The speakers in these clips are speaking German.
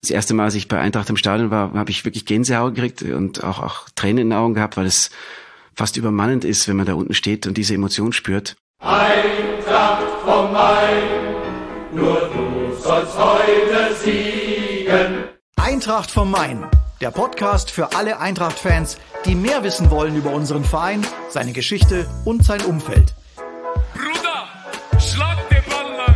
Das erste Mal, als ich bei Eintracht im Stadion war, habe ich wirklich Gänsehaut gekriegt und auch Tränen in den Augen gehabt, weil es fast übermannend ist, wenn man da unten steht und diese Emotion spürt. Eintracht vom Main, nur du sollst heute siegen. Eintracht vom Main, der Podcast für alle Eintracht-Fans, die mehr wissen wollen über unseren Verein, seine Geschichte und sein Umfeld. Bruder, schlag den Ball lang.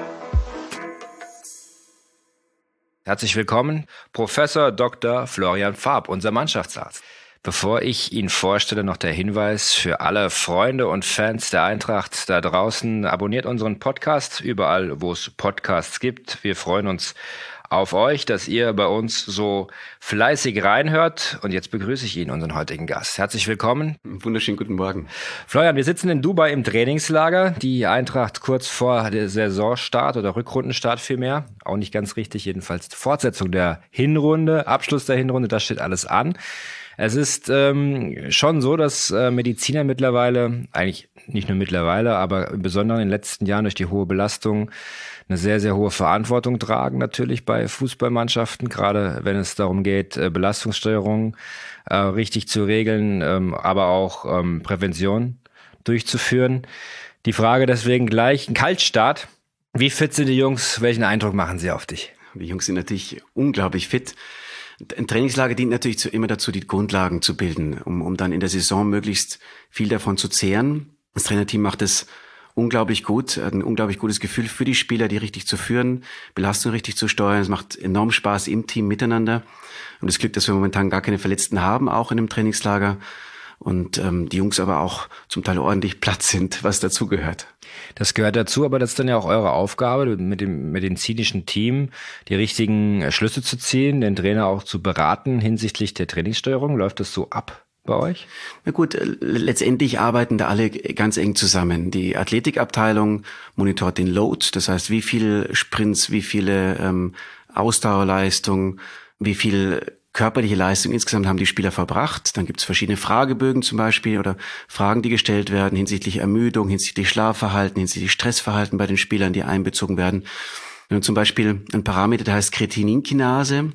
Herzlich willkommen, Professor Dr. Florian Farb, unser Mannschaftsarzt. Bevor ich ihn vorstelle, noch der Hinweis für alle Freunde und Fans der Eintracht da draußen. Abonniert unseren Podcast überall, wo es Podcasts gibt. Wir freuen uns auf euch, dass ihr bei uns so fleißig reinhört. Und jetzt begrüße ich ihn, unseren heutigen Gast. Herzlich willkommen. Wunderschönen guten Morgen. Florian, wir sitzen in Dubai im Trainingslager. Die Eintracht kurz vor der Saisonstart oder Rückrundenstart vielmehr. Auch nicht ganz richtig, jedenfalls Fortsetzung der Hinrunde, Abschluss der Hinrunde, das steht alles an. Es ist schon so, dass Mediziner mittlerweile, eigentlich nicht nur mittlerweile, aber im Besonderen in den letzten Jahren durch die hohe Belastung eine sehr, sehr hohe Verantwortung tragen, natürlich bei Fußballmannschaften, gerade wenn es darum geht, Belastungssteuerung richtig zu regeln, aber auch Prävention durchzuführen. Die Frage deswegen gleich, ein Kaltstart. Wie fit sind die Jungs? Welchen Eindruck machen sie auf dich? Die Jungs sind natürlich unglaublich fit. Ein Trainingslager dient natürlich immer dazu, die Grundlagen zu bilden, um dann in der Saison möglichst viel davon zu zehren. Das Trainerteam macht es unglaublich gut, hat ein unglaublich gutes Gefühl für die Spieler, die richtig zu führen, Belastung richtig zu steuern. Es macht enorm Spaß im Team miteinander. Und das Glück, dass wir momentan gar keine Verletzten haben, auch in dem Trainingslager. Und die Jungs aber auch zum Teil ordentlich platt sind, was dazugehört. Das gehört dazu, aber das ist dann ja auch eure Aufgabe, mit dem medizinischen Team die richtigen Schlüsse zu ziehen, den Trainer auch zu beraten hinsichtlich der Trainingssteuerung. Läuft das so ab bei euch? Na gut, letztendlich arbeiten da alle ganz eng zusammen. Die Athletikabteilung monitort den Load, das heißt, wie viele Sprints, wie viele Ausdauerleistungen, wie viel körperliche Leistung insgesamt haben die Spieler verbracht. Dann gibt es verschiedene Fragebögen zum Beispiel oder Fragen, die gestellt werden hinsichtlich Ermüdung, hinsichtlich Schlafverhalten, hinsichtlich Stressverhalten bei den Spielern, die einbezogen werden. Und zum Beispiel ein Parameter, der heißt Kreatininkinase,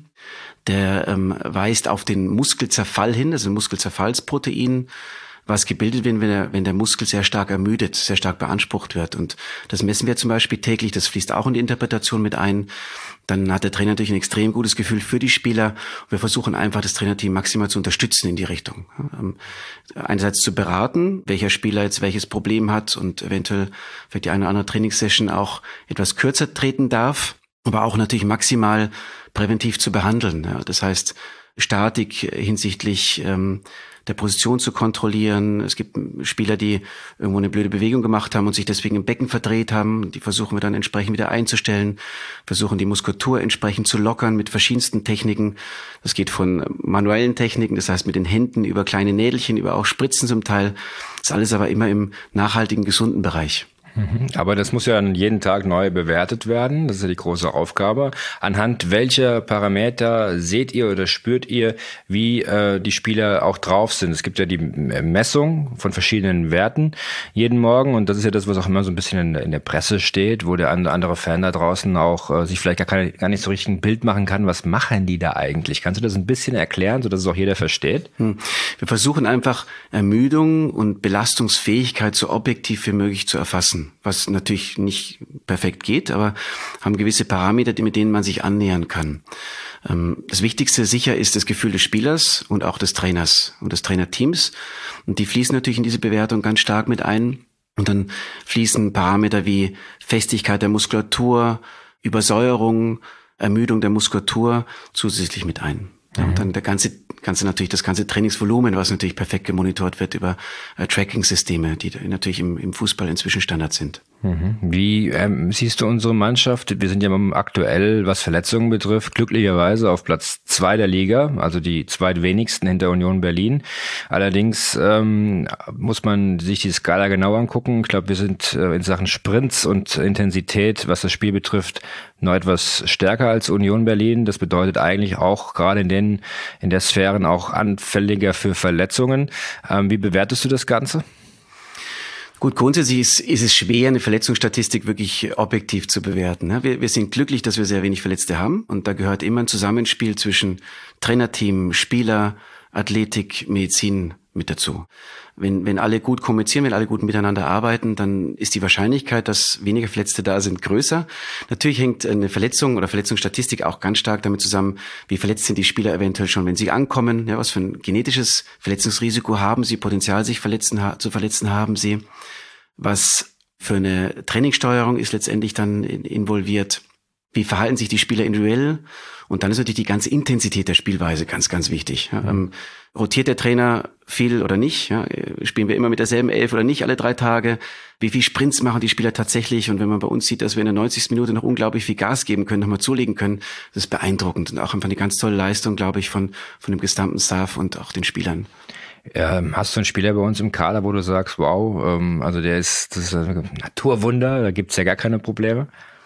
der weist auf den Muskelzerfall hin, also ein Muskelzerfallsprotein, was gebildet wird, wenn der Muskel sehr stark ermüdet, sehr stark beansprucht wird. Und das messen wir zum Beispiel täglich, das fließt auch in die Interpretation mit ein. Dann hat der Trainer natürlich ein extrem gutes Gefühl für die Spieler. Und wir versuchen einfach, das Trainerteam maximal zu unterstützen in die Richtung. Einerseits zu beraten, welcher Spieler jetzt welches Problem hat und eventuell vielleicht die eine oder andere Trainingssession auch etwas kürzer treten darf, aber auch natürlich maximal präventiv zu behandeln. Das heißt, Statik hinsichtlich der Position zu kontrollieren. Es gibt Spieler, die irgendwo eine blöde Bewegung gemacht haben und sich deswegen im Becken verdreht haben. Die versuchen wir dann entsprechend wieder einzustellen, versuchen die Muskulatur entsprechend zu lockern mit verschiedensten Techniken. Das geht von manuellen Techniken, das heißt mit den Händen über kleine Nädelchen, über auch Spritzen zum Teil. Das ist alles aber immer im nachhaltigen, gesunden Bereich. Aber das muss ja jeden Tag neu bewertet werden. Das ist ja die große Aufgabe. Anhand welcher Parameter seht ihr oder spürt ihr, wie die Spieler auch drauf sind? Es gibt ja die Messung von verschiedenen Werten jeden Morgen. Und das ist ja das, was auch immer so ein bisschen in der Presse steht, wo der andere Fan da draußen auch sich vielleicht gar nicht so richtig ein Bild machen kann. Was machen die da eigentlich? Kannst du das ein bisschen erklären, sodass es auch jeder versteht? Wir versuchen einfach Ermüdung und Belastungsfähigkeit so objektiv wie möglich zu erfassen. Was natürlich nicht perfekt geht, aber haben gewisse Parameter, mit denen man sich annähern kann. Das Wichtigste sicher ist das Gefühl des Spielers und auch des Trainers und des Trainerteams. Und die fließen natürlich in diese Bewertung ganz stark mit ein. Und dann fließen Parameter wie Festigkeit der Muskulatur, Übersäuerung, Ermüdung der Muskulatur zusätzlich mit ein. Ja, und dann das ganze Trainingsvolumen, was natürlich perfekt gemonitort wird über Tracking-Systeme, die natürlich im Fußball inzwischen Standard sind. Wie siehst du unsere Mannschaft? Wir sind ja aktuell, was Verletzungen betrifft, glücklicherweise auf Platz 2 der Liga, also die zweitwenigsten hinter Union Berlin. Allerdings muss man sich die Skala genau angucken. Ich glaube, wir sind in Sachen Sprints und Intensität, was das Spiel betrifft, noch etwas stärker als Union Berlin. Das bedeutet eigentlich auch gerade in der Sphären auch anfälliger für Verletzungen. Wie bewertest du das Ganze? Gut, grundsätzlich ist es schwer, eine Verletzungsstatistik wirklich objektiv zu bewerten. Wir sind glücklich, dass wir sehr wenig Verletzte haben. Und da gehört immer ein Zusammenspiel zwischen Trainerteam, Spieler, Athletik, Medizin mit dazu. Wenn alle gut kommunizieren, wenn alle gut miteinander arbeiten, dann ist die Wahrscheinlichkeit, dass weniger Verletzte da sind, größer. Natürlich hängt eine Verletzung oder Verletzungsstatistik auch ganz stark damit zusammen, wie verletzt sind die Spieler eventuell schon, wenn sie ankommen. Ja, was für ein genetisches Verletzungsrisiko haben sie, Potenzial sich zu verletzen haben sie. Was für eine Trainingssteuerung ist letztendlich dann involviert. Wie verhalten sich die Spieler individuell? Und dann ist natürlich die ganze Intensität der Spielweise ganz, ganz wichtig. Ja, rotiert der Trainer viel oder nicht? Ja, spielen wir immer mit derselben Elf oder nicht alle 3 Tage? Wie viel Sprints machen die Spieler tatsächlich? Und wenn man bei uns sieht, dass wir in der 90. Minute noch unglaublich viel Gas geben können, nochmal zulegen können, das ist beeindruckend. Und auch einfach eine ganz tolle Leistung, glaube ich, von dem gesamten Staff und auch den Spielern. Hast du einen Spieler bei uns im Kader, wo du sagst, wow, also das ist ein Naturwunder, da gibt's ja gar keine Probleme?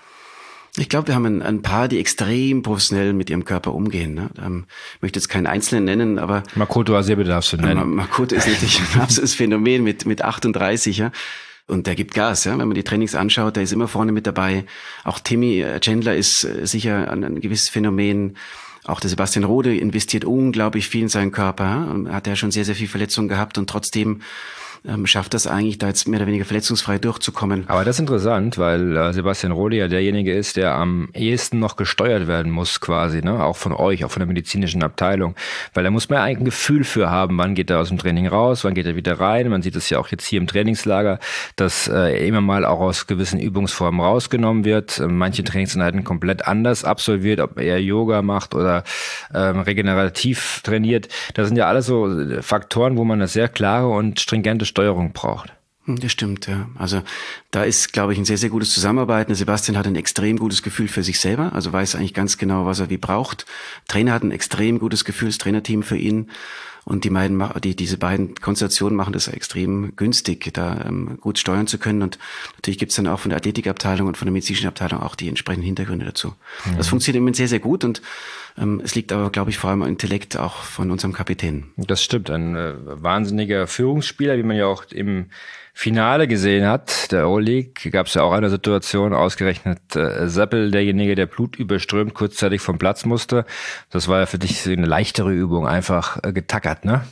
Ich glaube, wir haben ein paar, die extrem professionell mit ihrem Körper umgehen. Ne? Ich möchte jetzt keinen Einzelnen nennen, aber Makoto Hasebe darfst du nennen. Makoto ist natürlich ein absolutes Phänomen mit 38, ja. Und der gibt Gas, ja. Wenn man die Trainings anschaut, der ist immer vorne mit dabei. Auch Timmy Chandler ist sicher ein gewisses Phänomen. Auch der Sebastian Rode investiert unglaublich viel in seinen Körper. Hat ja schon sehr, sehr viel Verletzungen gehabt und trotzdem schafft das eigentlich, da jetzt mehr oder weniger verletzungsfrei durchzukommen. Aber das ist interessant, weil Sebastian Rode ja derjenige ist, der am ehesten noch gesteuert werden muss quasi, ne? Auch von euch, auch von der medizinischen Abteilung. Weil da muss man ja eigentlich ein Gefühl für haben, wann geht er aus dem Training raus, wann geht er wieder rein. Man sieht es ja auch jetzt hier im Trainingslager, dass immer mal auch aus gewissen Übungsformen rausgenommen wird. Manche Trainingseinheiten komplett anders absolviert, ob er Yoga macht oder regenerativ trainiert. Das sind ja alles so Faktoren, wo man eine sehr klare und stringente Steuerung braucht. Das stimmt, ja. Also da ist, glaube ich, ein sehr, sehr gutes Zusammenarbeiten. Der Sebastian hat ein extrem gutes Gefühl für sich selber, also weiß eigentlich ganz genau, was er wie braucht. Trainer hat ein extrem gutes Gefühl, das Trainerteam für ihn. Und diese beiden Konstellationen machen das extrem günstig, da gut steuern zu können. Und natürlich gibt's dann auch von der Athletikabteilung und von der medizinischen Abteilung auch die entsprechenden Hintergründe dazu. Mhm. Das funktioniert im Moment sehr, sehr gut und es liegt aber, glaube ich, vor allem am Intellekt auch von unserem Kapitän. Das stimmt, ein wahnsinniger Führungsspieler, wie man ja auch im Finale gesehen hat, der Euroleague, gab es ja auch eine Situation, ausgerechnet Seppel, derjenige, der blutüberströmt, kurzzeitig vom Platz musste. Das war ja für dich eine leichtere Übung, einfach getackert, ne?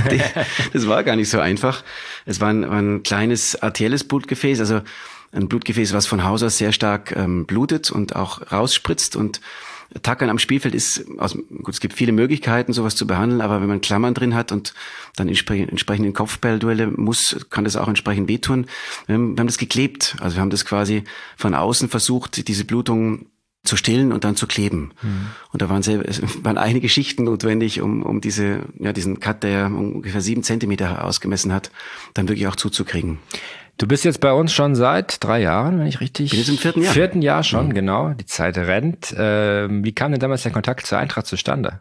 Das war gar nicht so einfach. Es war ein kleines arterielles Blutgefäß, also ein Blutgefäß, was von Haus aus sehr stark blutet und auch rausspritzt. Und Tackern am Spielfeld ist, gut, es gibt viele Möglichkeiten, sowas zu behandeln, aber wenn man Klammern drin hat und dann entsprechend in Kopfballduelle muss, kann das auch entsprechend wehtun. Wir haben das geklebt, also wir haben das quasi von außen versucht, diese Blutung zu stillen und dann zu kleben. Mhm. Und da waren einige Schichten notwendig, um diesen Cut, der ungefähr 7 Zentimeter ausgemessen hat, dann wirklich auch zuzukriegen. Du bist jetzt bei uns schon seit 3 Jahren, wenn ich richtig... Bin jetzt im 4. Jahr. 4. Jahr schon, genau. Die Zeit rennt. Wie kam denn damals der Kontakt zur Eintracht zustande?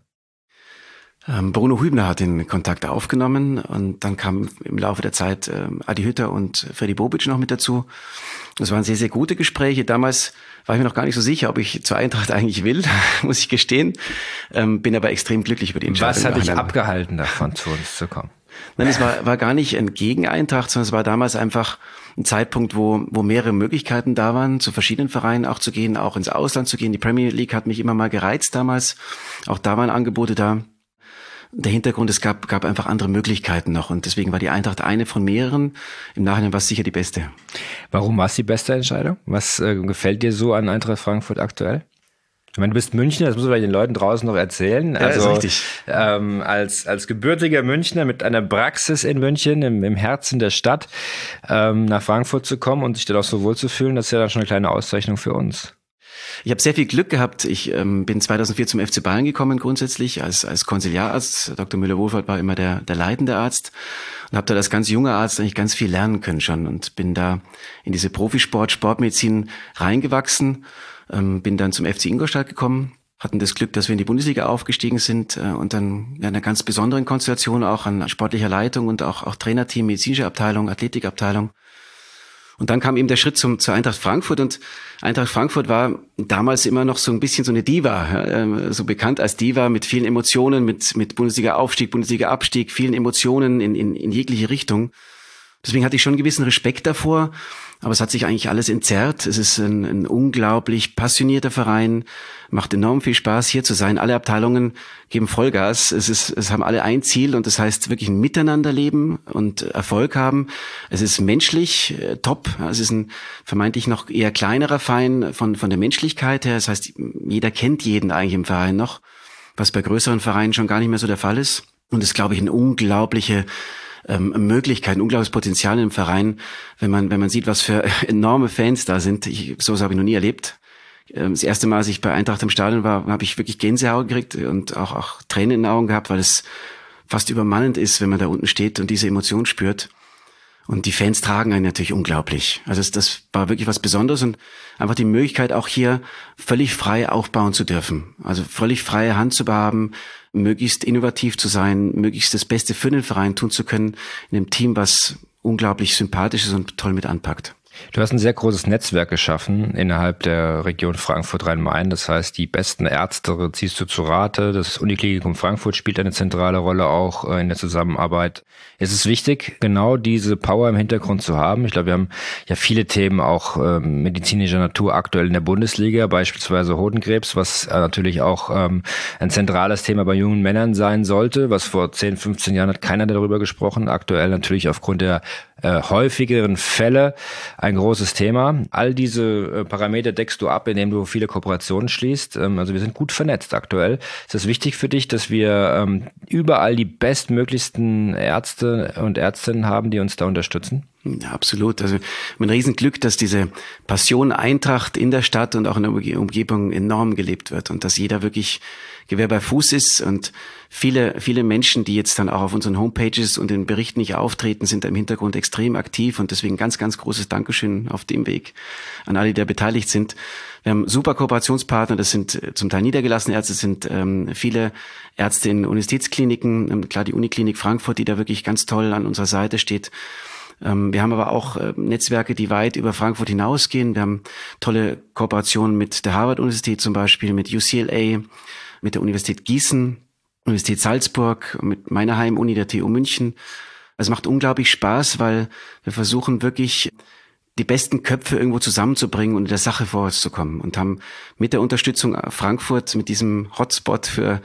Bruno Hübner hat den Kontakt aufgenommen und dann kam im Laufe der Zeit Adi Hütter und Freddy Bobic noch mit dazu. Das waren sehr, sehr gute Gespräche. Damals war ich mir noch gar nicht so sicher, ob ich zur Eintracht eigentlich will, muss ich gestehen. Bin aber extrem glücklich über die Entscheidung. Was hat dich abgehalten davon, zu uns zu kommen? Nein, es war gar nicht ein Gegen-Eintracht, sondern es war damals einfach ein Zeitpunkt, wo mehrere Möglichkeiten da waren, zu verschiedenen Vereinen auch zu gehen, auch ins Ausland zu gehen. Die Premier League hat mich immer mal gereizt damals. Auch da waren Angebote da. Der Hintergrund, es gab einfach andere Möglichkeiten noch und deswegen war die Eintracht eine von mehreren. Im Nachhinein war es sicher die beste. Warum war es die beste Entscheidung? Was gefällt dir so an Eintracht Frankfurt aktuell? Ich meine, du bist Münchner, das muss man vielleicht den Leuten draußen noch erzählen. Ja, also, ist richtig. Als gebürtiger Münchner mit einer Praxis in München, im Herzen der Stadt, nach Frankfurt zu kommen und sich dann auch so wohl zu fühlen, das ist ja dann schon eine kleine Auszeichnung für uns. Ich habe sehr viel Glück gehabt. Ich bin 2004 zum FC Bayern gekommen grundsätzlich als Konsiliararzt. Dr. Müller-Wohlfahrt war immer der leitende Arzt und habe da als ganz junger Arzt eigentlich ganz viel lernen können schon und bin da in diese Sportmedizin reingewachsen. Bin dann zum FC Ingolstadt gekommen, hatten das Glück, dass wir in die Bundesliga aufgestiegen sind und dann in einer ganz besonderen Konstellation auch an sportlicher Leitung und auch Trainerteam, medizinische Abteilung, Athletikabteilung. Und dann kam eben der Schritt zur Eintracht Frankfurt und Eintracht Frankfurt war damals immer noch so ein bisschen so eine Diva, so bekannt als Diva mit vielen Emotionen, mit Bundesliga-Aufstieg, Bundesliga-Abstieg, vielen Emotionen in jegliche Richtung. Deswegen hatte ich schon einen gewissen Respekt davor, aber es hat sich eigentlich alles entzerrt. Es ist ein unglaublich passionierter Verein, macht enorm viel Spaß, hier zu sein. Alle Abteilungen geben Vollgas. Es haben alle ein Ziel und das heißt wirklich ein Miteinanderleben und Erfolg haben. Es ist menschlich top. Es ist ein vermeintlich noch eher kleinerer Verein von der Menschlichkeit her. Das heißt, jeder kennt jeden eigentlich im Verein noch, was bei größeren Vereinen schon gar nicht mehr so der Fall ist. Und es ist, glaube ich, eine unglaubliche Möglichkeit, ein unglaubliches Potenzial im Verein, wenn man sieht, was für enorme Fans da sind. Sowas habe ich noch nie erlebt. Das erste Mal, als ich bei Eintracht im Stadion war, habe ich wirklich Gänsehaut gekriegt und auch Tränen in den Augen gehabt, weil es fast übermannend ist, wenn man da unten steht und diese Emotion spürt. Und die Fans tragen einen natürlich unglaublich. Also das war wirklich was Besonderes und einfach die Möglichkeit, auch hier völlig frei aufbauen zu dürfen. Also völlig freie Hand zu haben, möglichst innovativ zu sein, möglichst das Beste für den Verein tun zu können, in einem Team, was unglaublich sympathisch ist und toll mit anpackt. Du hast ein sehr großes Netzwerk geschaffen innerhalb der Region Frankfurt-Rhein-Main. Das heißt, die besten Ärzte ziehst du zu Rate. Das Uniklinikum Frankfurt spielt eine zentrale Rolle auch in der Zusammenarbeit. Es ist wichtig, genau diese Power im Hintergrund zu haben. Ich glaube, wir haben ja viele Themen auch medizinischer Natur aktuell in der Bundesliga, beispielsweise Hodenkrebs, was natürlich auch ein zentrales Thema bei jungen Männern sein sollte, was vor 10, 15 Jahren hat keiner darüber gesprochen. Aktuell natürlich aufgrund der häufigeren Fälle ein großes Thema. All diese Parameter deckst du ab, indem du viele Kooperationen schließt. Also wir sind gut vernetzt aktuell. Ist es wichtig für dich, dass wir überall die bestmöglichsten Ärzte und Ärztinnen haben, die uns da unterstützen? Ja, absolut. Also ein Riesenglück, dass diese Passion Eintracht in der Stadt und auch in der Umgebung enorm gelebt wird und dass jeder wirklich Gewehr bei Fuß ist und viele Menschen, die jetzt dann auch auf unseren Homepages und den Berichten nicht auftreten, sind da im Hintergrund extrem aktiv und deswegen ganz, ganz großes Dankeschön auf dem Weg an alle, die da beteiligt sind. Wir haben super Kooperationspartner, das sind zum Teil niedergelassene Ärzte, das sind viele Ärzte in Universitätskliniken, klar die Uniklinik Frankfurt, die da wirklich ganz toll an unserer Seite steht. Wir haben aber auch Netzwerke, die weit über Frankfurt hinausgehen. Wir haben tolle Kooperationen mit der Harvard-Universität zum Beispiel, mit UCLA, mit der Universität Gießen, Universität Salzburg, mit meiner Heimuni, der TU München. Es macht unglaublich Spaß, weil wir versuchen wirklich die besten Köpfe irgendwo zusammenzubringen und in der Sache vorwärts zu kommen und haben mit der Unterstützung Frankfurt, mit diesem Hotspot für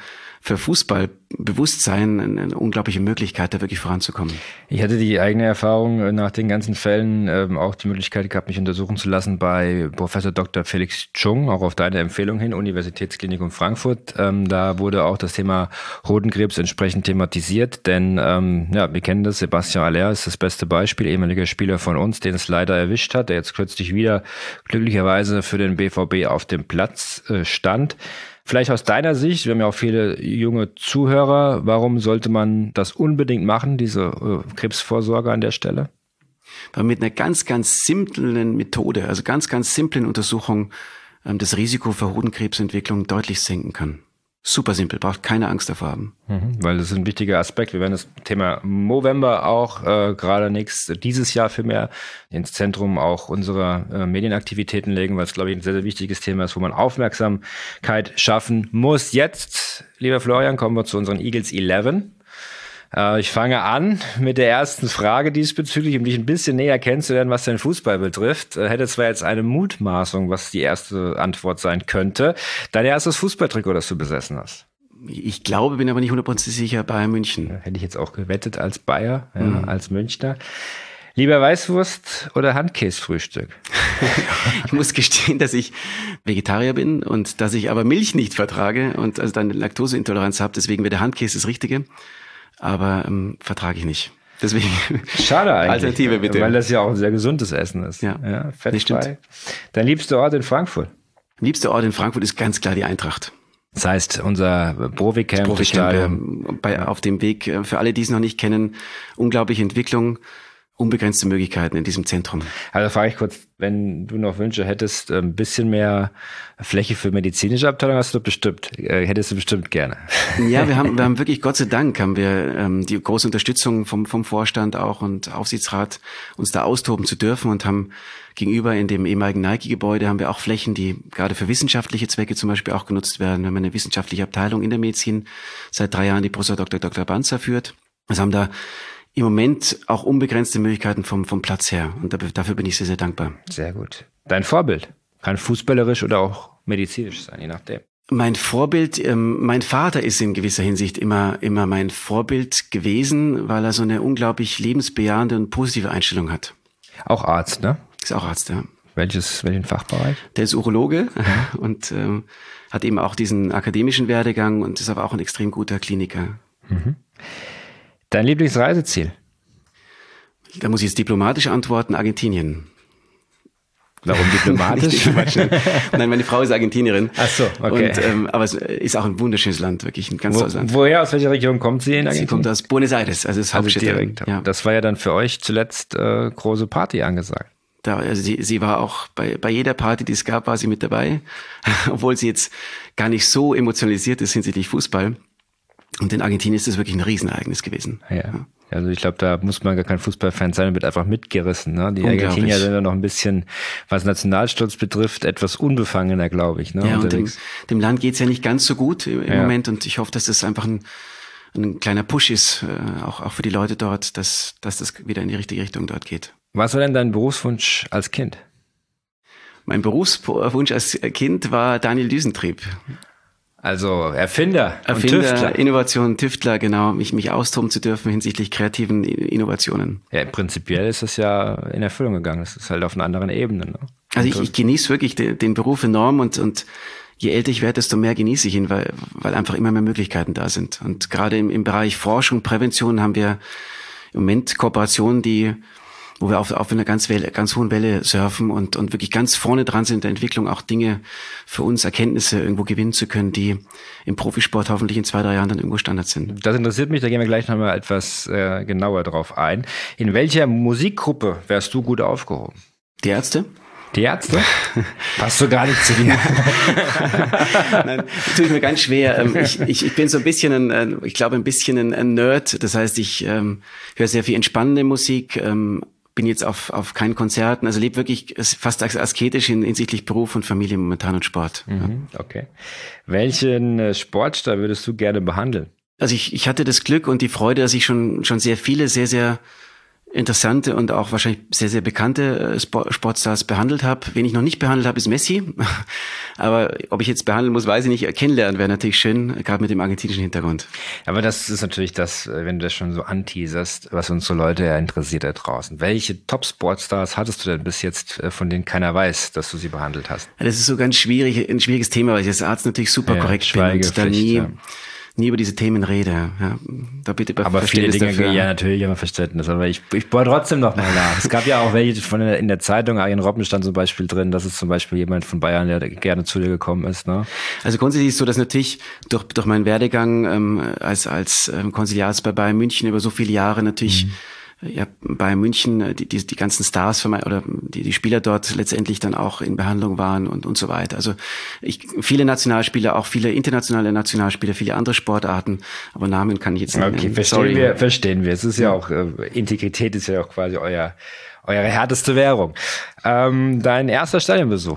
Fußballbewusstsein eine unglaubliche Möglichkeit, da wirklich voranzukommen. Ich hatte die eigene Erfahrung nach den ganzen Fällen auch die Möglichkeit gehabt, mich untersuchen zu lassen bei Professor Dr. Felix Chung, auch auf deine Empfehlung hin, Universitätsklinikum Frankfurt. Da wurde auch das Thema Hodenkrebs entsprechend thematisiert, denn wir kennen das, Sebastian Aller ist das beste Beispiel, ehemaliger Spieler von uns, den es leider erwischt hat, der jetzt kürzlich wieder glücklicherweise für den BVB auf dem Platz stand. Vielleicht aus deiner Sicht, wir haben ja auch viele junge Zuhörer, warum sollte man das unbedingt machen, diese Krebsvorsorge an der Stelle? Weil mit einer ganz, ganz simplen Methode, also ganz, ganz simplen Untersuchung das Risiko für Hodenkrebsentwicklung deutlich senken kann. Super simpel, braucht keine Angst davor haben. Weil das ist ein wichtiger Aspekt. Wir werden das Thema Movember auch gerade dieses Jahr für mehr ins Zentrum auch unserer Medienaktivitäten legen, weil es, glaube ich, ein sehr, sehr wichtiges Thema ist, wo man Aufmerksamkeit schaffen muss. Jetzt, lieber Florian, kommen wir zu unseren Eagles 11. Ich fange an mit der ersten Frage diesbezüglich, um dich ein bisschen näher kennenzulernen, was den Fußball betrifft. Hätte zwar jetzt eine Mutmaßung, was die erste Antwort sein könnte. Dein erstes Fußballtrikot, das du besessen hast? Ich glaube, bin aber nicht 100% sicher, Bayern München. Hätte ich jetzt auch gewettet als Bayer, als Münchner. Lieber Weißwurst oder Handkäsefrühstück? Ich muss gestehen, dass ich Vegetarier bin und dass ich aber Milch nicht vertrage und also dann Laktoseintoleranz habe. Deswegen wäre der Handkäse das Richtige. Aber vertrage ich nicht. Deswegen schade eigentlich. Alternative bitte. Weil das ja auch ein sehr gesundes Essen ist. Ja, fettfrei. Dein liebster Ort in Frankfurt? Liebster Ort in Frankfurt ist ganz klar die Eintracht. Das heißt, unser Profi-Camp auf dem Weg, für alle, die es noch nicht kennen, unglaubliche Entwicklung, unbegrenzte Möglichkeiten in diesem Zentrum. Also frage ich kurz, wenn du noch Wünsche hättest, ein bisschen mehr Fläche für medizinische Abteilung hättest du bestimmt gerne. Ja, wir haben wirklich, Gott sei Dank, haben wir die große Unterstützung vom Vorstand auch und Aufsichtsrat, uns da austoben zu dürfen und haben gegenüber in dem ehemaligen Nike-Gebäude haben wir auch Flächen, die gerade für wissenschaftliche Zwecke zum Beispiel auch genutzt werden. Wir haben eine wissenschaftliche Abteilung in der Medizin, seit 3 Jahren die Professor Dr. Banzer führt. Wir haben da im Moment auch unbegrenzte Möglichkeiten vom Platz her. Und dafür bin ich sehr, sehr dankbar. Sehr gut. Dein Vorbild kann fußballerisch oder auch medizinisch sein, je nachdem. Mein Vorbild, mein Vater ist in gewisser Hinsicht immer mein Vorbild gewesen, weil er so eine unglaublich lebensbejahende und positive Einstellung hat. Auch Arzt, ne? Ist auch Arzt, ja. Welchen Fachbereich? Der ist Urologe und hat eben auch diesen akademischen Werdegang und ist aber auch ein extrem guter Kliniker. Mhm. Dein Lieblingsreiseziel? Da muss ich jetzt diplomatisch antworten, Argentinien. Warum diplomatisch? Nein, meine Frau ist Argentinierin. Ach so, okay. Und, aber es ist auch ein wunderschönes Land, wirklich ein ganz tolles Land. Woher, aus welcher Region kommt sie in Argentinien? Sie kommt aus Buenos Aires, also das Hauptstadt. Direkt. Ja. Das war ja dann für euch zuletzt große Party angesagt. Also sie war auch bei jeder Party, die es gab, war sie mit dabei, obwohl sie jetzt gar nicht so emotionalisiert ist hinsichtlich Fußball. Und in Argentinien ist das wirklich ein Riesenereignis gewesen. Ja. Also ich glaube, da muss man gar kein Fußballfan sein und wird einfach mitgerissen. Ne? Die Argentinier sind ja noch ein bisschen, was Nationalstolz betrifft, etwas unbefangener, glaube ich. Ne? Ja, und dem Land geht's ja nicht ganz so gut im Moment. Und ich hoffe, dass das einfach ein kleiner Push ist, auch für die Leute dort, dass das wieder in die richtige Richtung dort geht. Was war denn dein Berufswunsch als Kind? Mein Berufswunsch als Kind war Daniel Düsentrieb. Also Erfinder und Tüftler. Innovation, Tüftler, genau, mich austoben zu dürfen hinsichtlich kreativen Innovationen. Ja, prinzipiell ist das ja in Erfüllung gegangen. Das ist halt auf einer anderen Ebene. Ne? Also ich genieße wirklich den Beruf enorm und je älter ich werde, desto mehr genieße ich ihn, weil einfach immer mehr Möglichkeiten da sind. Und gerade im Bereich Forschung, Prävention haben wir im Moment Kooperationen, wo wir auf einer ganz hohen Welle surfen und wirklich ganz vorne dran sind in der Entwicklung, auch Dinge für uns, Erkenntnisse irgendwo gewinnen zu können, die im Profisport hoffentlich in 2-3 Jahren dann irgendwo Standard sind. Das interessiert mich, da gehen wir gleich nochmal etwas genauer drauf ein. In welcher Musikgruppe wärst du gut aufgehoben? Die Ärzte? Die Ärzte? Passt so gar nicht zu dir. Nein, das tue ich mir ganz schwer. Ich bin so ein bisschen ein Nerd. Das heißt, ich höre sehr viel entspannende Musik, bin jetzt auf keinen Konzerten, also lebe wirklich fast asketisch hinsichtlich Beruf und Familie momentan und Sport. Okay. Welchen Sportstar würdest du gerne behandeln? Also ich hatte das Glück und die Freude, dass ich schon sehr viele, sehr, sehr interessante und auch wahrscheinlich sehr, sehr bekannte Sportstars behandelt habe. Wen ich noch nicht behandelt habe, ist Messi. Aber ob ich jetzt behandeln muss, weiß ich nicht. Kennenlernen wäre natürlich schön, gerade mit dem argentinischen Hintergrund. Aber das ist natürlich das, wenn du das schon so anteaserst, was unsere Leute ja interessiert da draußen. Welche Top-Sportstars hattest du denn bis jetzt, von denen keiner weiß, dass du sie behandelt hast? Ja, das ist so ein schwieriges Thema, weil ich als Arzt natürlich super korrekt bin und da nie über diese Themen rede. Ja, da bitte aber viele Dinge, ja natürlich haben wir Verständnis, aber ich bohre trotzdem noch mal nach. Es gab ja auch welche in der Zeitung, Arjen Robben stand zum Beispiel drin, das ist zum Beispiel jemand von Bayern, der gerne zu dir gekommen ist. Ne? Also grundsätzlich ist es so, dass natürlich durch meinen Werdegang als Konsiliarzt bei Bayern München über so viele Jahre natürlich ja, Bayern München, die ganzen Stars oder die Spieler dort letztendlich dann auch in Behandlung waren und so weiter. Also viele Nationalspieler, auch viele internationale Nationalspieler, viele andere Sportarten, aber Namen kann ich jetzt nicht nennen. Okay, verstehen wir. Es ist ja auch, Integrität ist ja auch quasi eure härteste Währung. Dein erster Stadionbesuch?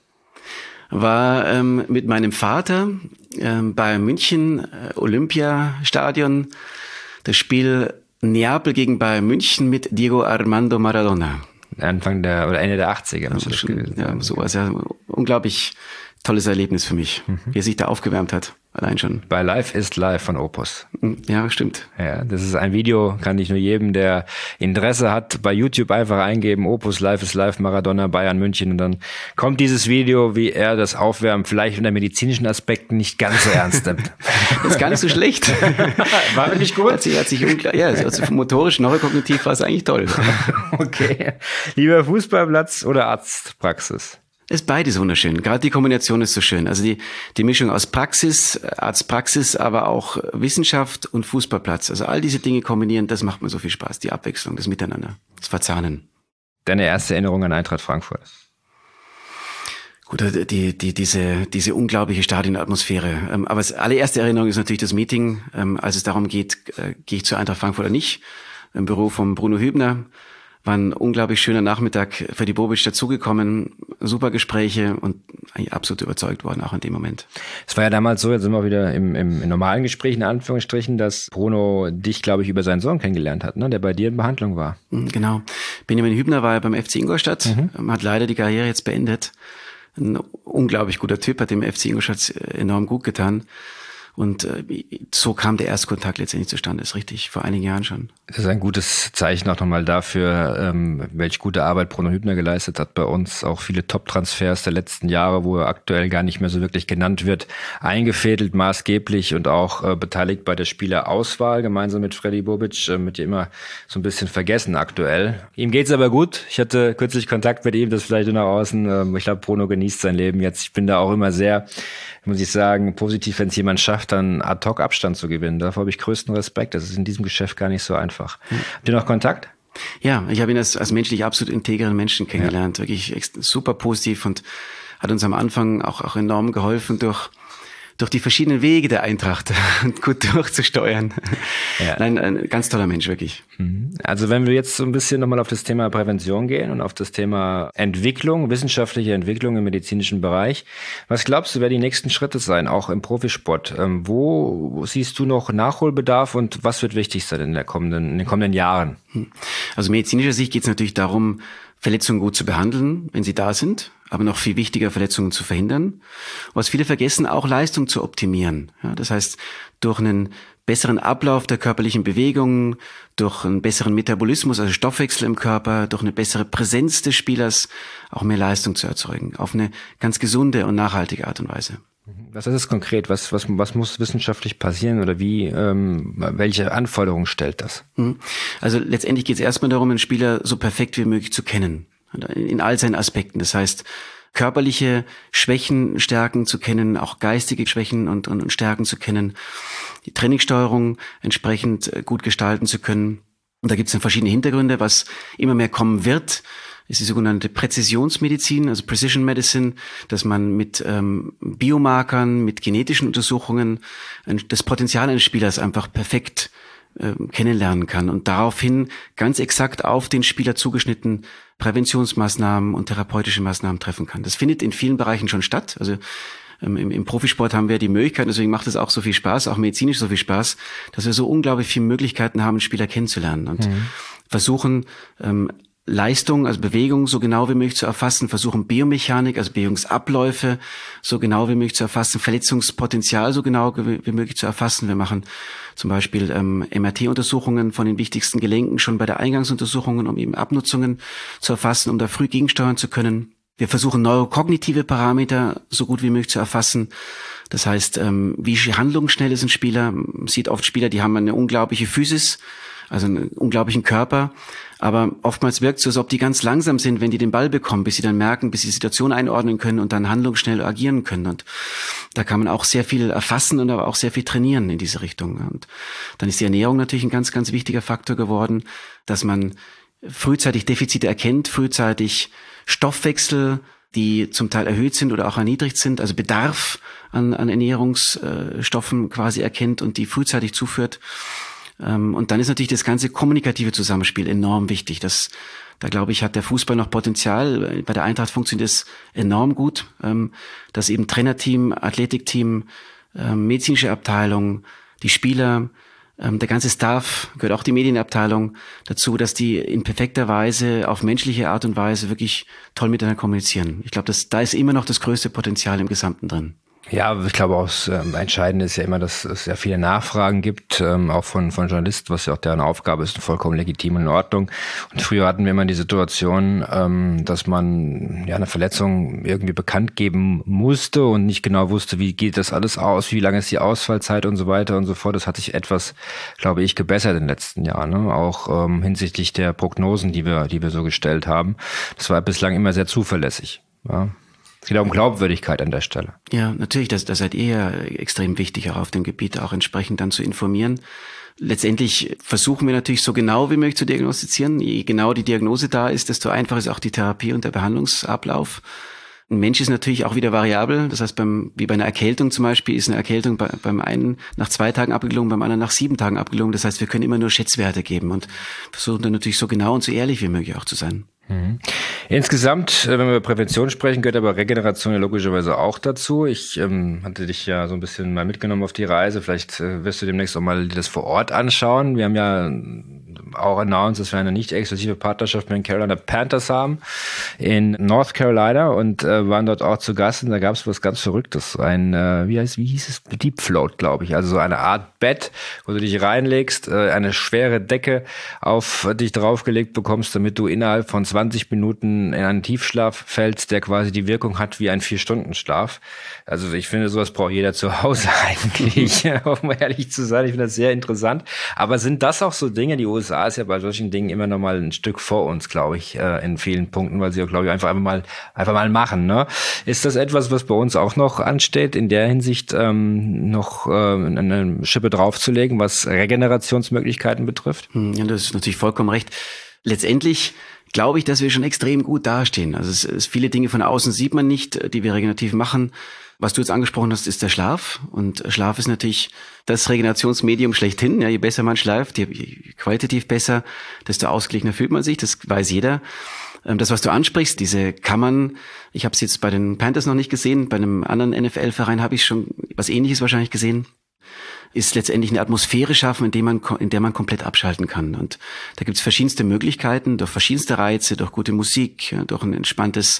War mit meinem Vater Bayern München, Olympiastadion, das Spiel Neapel gegen Bayern München mit Diego Armando Maradona. Ende der 80er. Ja, schon, ja, sowas. Ja, unglaublich tolles Erlebnis für mich, wie er sich da aufgewärmt hat. Allein schon. Bei Live ist Live von Opus. Ja, stimmt. Ja, das ist ein Video, kann ich nur jedem, der Interesse hat, bei YouTube einfach eingeben, Opus Live ist Live, Maradona, Bayern München, und dann kommt dieses Video, wie er das Aufwärmen vielleicht unter medizinischen Aspekten nicht ganz so ernst nimmt. Das ist gar nicht so schlecht. War wirklich gut? Hat sich also motorisch, neurokognitiv war es eigentlich toll. Okay. Lieber Fußballplatz oder Arztpraxis? Ist beides wunderschön. Gerade die Kombination ist so schön. Also die Mischung aus Praxis, Arztpraxis, aber auch Wissenschaft und Fußballplatz. Also all diese Dinge kombinieren, das macht mir so viel Spaß. Die Abwechslung, das Miteinander, das Verzahnen. Deine erste Erinnerung an Eintracht Frankfurt? Gut, diese unglaubliche Stadionatmosphäre. Aber als allererste Erinnerung ist natürlich das Meeting, als es darum geht, gehe ich zur Eintracht Frankfurt oder nicht. Im Büro von Bruno Hübner. War ein unglaublich schöner Nachmittag für die Bobic dazugekommen. Super Gespräche und absolut überzeugt worden, auch in dem Moment. Es war ja damals so, jetzt sind wir wieder im normalen Gespräch, in Anführungsstrichen, dass Bruno dich, glaube ich, über seinen Sohn kennengelernt hat, ne, der bei dir in Behandlung war. Genau. Benjamin Hübner war ja beim FC Ingolstadt, hat leider die Karriere jetzt beendet. Ein unglaublich guter Typ, hat dem FC Ingolstadt enorm gut getan. Und so kam der Erstkontakt letztendlich zustande, ist richtig, vor einigen Jahren schon. Das ist ein gutes Zeichen auch nochmal dafür, welche gute Arbeit Bruno Hübner geleistet hat bei uns. Auch viele Top-Transfers der letzten Jahre, wo er aktuell gar nicht mehr so wirklich genannt wird, eingefädelt, maßgeblich und auch beteiligt bei der Spielerauswahl, gemeinsam mit Freddy Bobic, wird ja immer so ein bisschen vergessen aktuell. Ihm geht's aber gut. Ich hatte kürzlich Kontakt mit ihm, das vielleicht nur nach außen. Ich glaube, Bruno genießt sein Leben jetzt. Ich bin da auch immer sehr, muss ich sagen, positiv, wenn es jemand schafft, dann ad hoc Abstand zu gewinnen. Davor habe ich größten Respekt. Das ist in diesem Geschäft gar nicht so einfach. Habt ihr noch Kontakt? Ja, ich habe ihn als menschlich absolut integren Menschen kennengelernt. Ja. Wirklich super positiv und hat uns am Anfang auch enorm geholfen, durch die verschiedenen Wege der Eintracht gut durchzusteuern. Ja. Nein, ein ganz toller Mensch, wirklich. Also wenn wir jetzt so ein bisschen nochmal auf das Thema Prävention gehen und auf das Thema Entwicklung, wissenschaftliche Entwicklung im medizinischen Bereich, was glaubst du, werden die nächsten Schritte sein, auch im Profisport? Wo siehst du noch Nachholbedarf und was wird wichtig sein in den kommenden Jahren? Also medizinischer Sicht geht es natürlich darum, Verletzungen gut zu behandeln, wenn sie da sind, aber noch viel wichtiger, Verletzungen zu verhindern. Was viele vergessen, auch Leistung zu optimieren. Ja, das heißt, durch einen besseren Ablauf der körperlichen Bewegungen, durch einen besseren Metabolismus, also Stoffwechsel im Körper, durch eine bessere Präsenz des Spielers auch mehr Leistung zu erzeugen, auf eine ganz gesunde und nachhaltige Art und Weise. Was ist es konkret? Was muss wissenschaftlich passieren oder wie? Welche Anforderungen stellt das? Also letztendlich geht es erstmal darum, einen Spieler so perfekt wie möglich zu kennen, in all seinen Aspekten. Das heißt, körperliche Schwächen, Stärken zu kennen, auch geistige Schwächen und Stärken zu kennen, die Trainingssteuerung entsprechend gut gestalten zu können. Und da gibt es dann verschiedene Hintergründe, was immer mehr kommen wird, ist die sogenannte Präzisionsmedizin, also Precision Medicine, dass man mit Biomarkern, mit genetischen Untersuchungen das Potenzial eines Spielers einfach perfekt kennenlernen kann und daraufhin ganz exakt auf den Spieler zugeschnitten Präventionsmaßnahmen und therapeutische Maßnahmen treffen kann. Das findet in vielen Bereichen schon statt. Also im Profisport haben wir die Möglichkeit, deswegen macht es auch so viel Spaß, auch medizinisch so viel Spaß, dass wir so unglaublich viele Möglichkeiten haben, Spieler kennenzulernen und versuchen, Leistung, also Bewegung so genau wie möglich zu erfassen, versuchen Biomechanik, also Bewegungsabläufe so genau wie möglich zu erfassen, Verletzungspotenzial so genau wie möglich zu erfassen. Wir machen zum Beispiel MRT-Untersuchungen von den wichtigsten Gelenken schon bei der Eingangsuntersuchungen, um eben Abnutzungen zu erfassen, um da früh gegensteuern zu können. Wir versuchen neurokognitive Parameter so gut wie möglich zu erfassen. Das heißt, wie handlungsschnell ist ein Spieler? Man sieht oft Spieler, die haben eine unglaubliche Physis, also einen unglaublichen Körper, aber oftmals wirkt es so, als ob die ganz langsam sind, wenn die den Ball bekommen, bis sie dann merken, bis sie die Situation einordnen können und dann handlungsschnell agieren können. Und da kann man auch sehr viel erfassen und aber auch sehr viel trainieren in diese Richtung. Und dann ist die Ernährung natürlich ein ganz, ganz wichtiger Faktor geworden, dass man frühzeitig Defizite erkennt, frühzeitig Stoffwechsel, die zum Teil erhöht sind oder auch erniedrigt sind, also Bedarf an Ernährungsstoffen quasi erkennt und die frühzeitig zuführt. Und dann ist natürlich das ganze kommunikative Zusammenspiel enorm wichtig. Da glaube ich, hat der Fußball noch Potenzial. Bei der Eintracht funktioniert es enorm gut, dass eben Trainerteam, Athletikteam, medizinische Abteilung, die Spieler, der ganze Staff, gehört auch die Medienabteilung dazu, dass die in perfekter Weise, auf menschliche Art und Weise wirklich toll miteinander kommunizieren. Ich glaube, da ist immer noch das größte Potenzial im Gesamten drin. Ja, ich glaube auch, das Entscheidende ist ja immer, dass es sehr viele Nachfragen gibt, auch von Journalisten, was ja auch deren Aufgabe ist, vollkommen legitim und in Ordnung. Und früher hatten wir immer die Situation, dass man ja eine Verletzung irgendwie bekannt geben musste und nicht genau wusste, wie geht das alles aus, wie lange ist die Ausfallzeit und so weiter und so fort. Das hat sich etwas, glaube ich, gebessert in den letzten Jahren, ne? Auch hinsichtlich der Prognosen, die wir so gestellt haben. Das war bislang immer sehr zuverlässig, ja. Es geht auch um Glaubwürdigkeit an der Stelle. Ja, natürlich, da seid ihr ja extrem wichtig, auch auf dem Gebiet auch entsprechend dann zu informieren. Letztendlich versuchen wir natürlich so genau wie möglich zu diagnostizieren. Je genau die Diagnose da ist, desto einfacher ist auch die Therapie und der Behandlungsablauf. Ein Mensch ist natürlich auch wieder variabel. Das heißt, wie bei einer Erkältung zum Beispiel, ist eine Erkältung beim einen nach 2 Tagen abgelungen, beim anderen nach 7 Tagen abgelungen. Das heißt, wir können immer nur Schätzwerte geben und versuchen dann natürlich so genau und so ehrlich wie möglich auch zu sein. Insgesamt, wenn wir über Prävention sprechen, gehört aber Regeneration ja logischerweise auch dazu. Ich hatte dich ja so ein bisschen mal mitgenommen auf die Reise. Vielleicht wirst du demnächst auch mal dir das vor Ort anschauen. Wir haben ja auch announced, dass wir eine nicht exklusive Partnerschaft mit den Carolina Panthers haben in North Carolina und waren dort auch zu Gast. Und da gab es was ganz Verrücktes. Wie hieß es? Deep Float, glaube ich. Also so eine Art Bett, wo du dich reinlegst, eine schwere Decke auf dich draufgelegt bekommst, damit du innerhalb von 20 Minuten in einen Tiefschlaf fällst, der quasi die Wirkung hat wie ein 4-Stunden-Schlaf. Also ich finde, sowas braucht jeder zu Hause eigentlich, um ehrlich zu sein. Ich finde das sehr interessant. Aber sind das auch so Dinge, die USA ist ja bei solchen Dingen immer noch mal ein Stück vor uns, glaube ich, in vielen Punkten, weil sie ja, glaube ich, einfach mal machen. Ne? Ist das etwas, was bei uns auch noch ansteht, in der Hinsicht noch eine Schippe draufzulegen, was Regenerationsmöglichkeiten betrifft? Ja, das ist natürlich vollkommen recht. Letztendlich glaube ich, dass wir schon extrem gut dastehen. Also viele Dinge von außen sieht man nicht, die wir regenerativ machen. Was du jetzt angesprochen hast, ist der Schlaf. Und Schlaf ist natürlich das Regenerationsmedium schlechthin. Ja, je besser man schläft, je qualitativ besser, desto ausgeglichener fühlt man sich. Das weiß jeder. Das, was du ansprichst, diese Kammern, ich habe es jetzt bei den Panthers noch nicht gesehen, bei einem anderen NFL-Verein habe ich schon was Ähnliches wahrscheinlich gesehen, ist letztendlich eine Atmosphäre schaffen, in der man komplett abschalten kann. Und da gibt's verschiedenste Möglichkeiten, durch verschiedenste Reize, durch gute Musik, durch ein entspanntes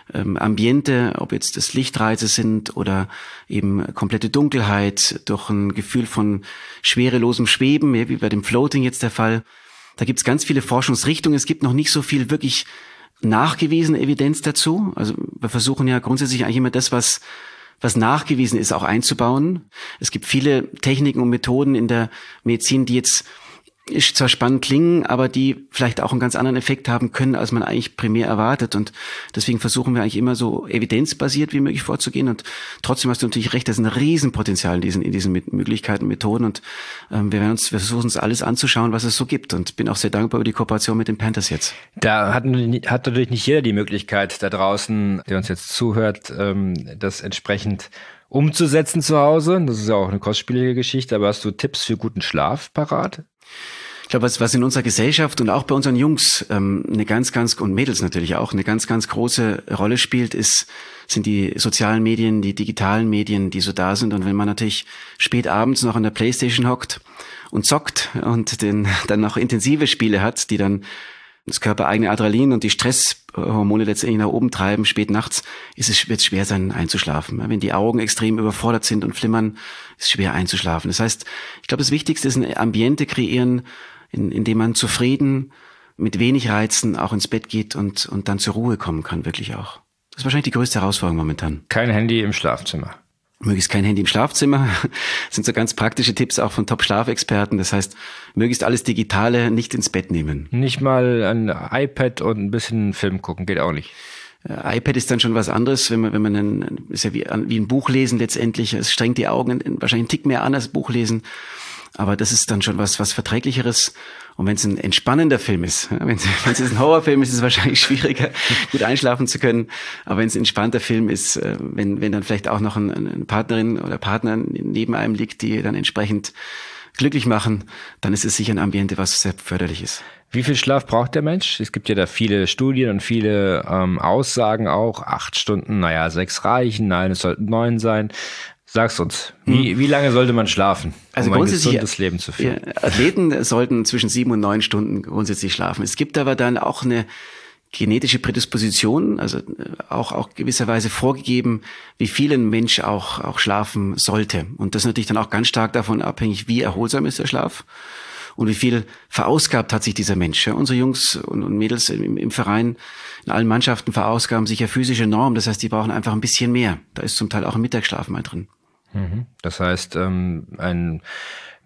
Ambiente, ob jetzt das Lichtreize sind oder eben komplette Dunkelheit, durch ein Gefühl von schwerelosem Schweben, wie bei dem Floating jetzt der Fall. Da gibt's ganz viele Forschungsrichtungen. Es gibt noch nicht so viel wirklich nachgewiesene Evidenz dazu. Also wir versuchen ja grundsätzlich eigentlich immer das, was nachgewiesen ist, auch einzubauen. Es gibt viele Techniken und Methoden in der Medizin, die jetzt zwar spannend klingen, aber die vielleicht auch einen ganz anderen Effekt haben können, als man eigentlich primär erwartet. Und deswegen versuchen wir eigentlich immer so evidenzbasiert wie möglich vorzugehen. Und trotzdem hast du natürlich recht, da ist ein Riesenpotenzial in diesen Möglichkeiten, Methoden. Und wir versuchen uns alles anzuschauen, was es so gibt. Und bin auch sehr dankbar über die Kooperation mit den Panthers jetzt. Da hat natürlich nicht jeder die Möglichkeit da draußen, der uns jetzt zuhört, das entsprechend umzusetzen zu Hause. Das ist ja auch eine kostspielige Geschichte. Aber hast du Tipps für guten Schlaf parat? Ich glaube, was in unserer Gesellschaft und auch bei unseren Jungs eine ganz und Mädels natürlich auch eine ganz große Rolle spielt, sind die sozialen Medien, die digitalen Medien, die so da sind. Und wenn man natürlich spät abends noch an der Playstation hockt und zockt und dann noch intensive Spiele hat, die dann das körpereigene Adrenalin und die Stresshormone letztendlich nach oben treiben, spät nachts, wird es schwer sein einzuschlafen. Wenn die Augen extrem überfordert sind und flimmern, ist es schwer einzuschlafen. Das heißt, ich glaube, das Wichtigste ist ein Ambiente kreieren, in dem man zufrieden, mit wenig Reizen auch ins Bett geht und dann zur Ruhe kommen kann, wirklich auch. Das ist wahrscheinlich die größte Herausforderung momentan. Kein Handy im Schlafzimmer. Möglichst kein Handy im Schlafzimmer. Das sind so ganz praktische Tipps auch von Top-Schlafexperten. Das heißt, möglichst alles Digitale nicht ins Bett nehmen. Nicht mal ein iPad und ein bisschen Film gucken, geht auch nicht. iPad ist dann schon was anderes, wenn man ist ja wie ein Buch lesen letztendlich. Es strengt die Augen wahrscheinlich einen Tick mehr an als Buch lesen. Aber das ist dann schon was Verträglicheres. Und wenn es ein entspannender Film ist, wenn es ein Horrorfilm ist, ist es wahrscheinlich schwieriger, gut einschlafen zu können. Aber wenn es ein entspannter Film ist, wenn dann vielleicht auch noch eine Partnerin oder Partner neben einem liegt, die dann entsprechend glücklich machen, dann ist es sicher ein Ambiente, was sehr förderlich ist. Wie viel Schlaf braucht der Mensch? Es gibt ja da viele Studien und viele Aussagen auch. 8 Stunden, 6 reichen, nein, es sollten 9 sein. Sag's uns, wie lange sollte man schlafen, also um ein gesundes Leben zu führen? Athleten sollten zwischen 7 und 9 Stunden grundsätzlich schlafen. Es gibt aber dann auch eine genetische Prädisposition, also auch gewisserweise vorgegeben, wie viel ein Mensch auch schlafen sollte. Und das ist natürlich dann auch ganz stark davon abhängig, wie erholsam ist der Schlaf und wie viel verausgabt hat sich dieser Mensch. Ja, unsere Jungs und Mädels im Verein, in allen Mannschaften verausgaben sich ja physische Normen. Das heißt, die brauchen einfach ein bisschen mehr. Da ist zum Teil auch ein Mittagsschlaf mal drin. Das heißt, ein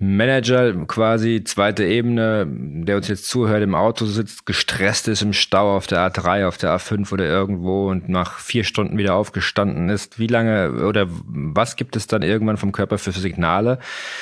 Manager quasi, zweite Ebene, der uns jetzt zuhört, im Auto sitzt, gestresst ist im Stau auf der A3, auf der A5 oder irgendwo und nach 4 Stunden wieder aufgestanden ist. Wie lange oder was gibt es dann irgendwann vom Körper für Signale?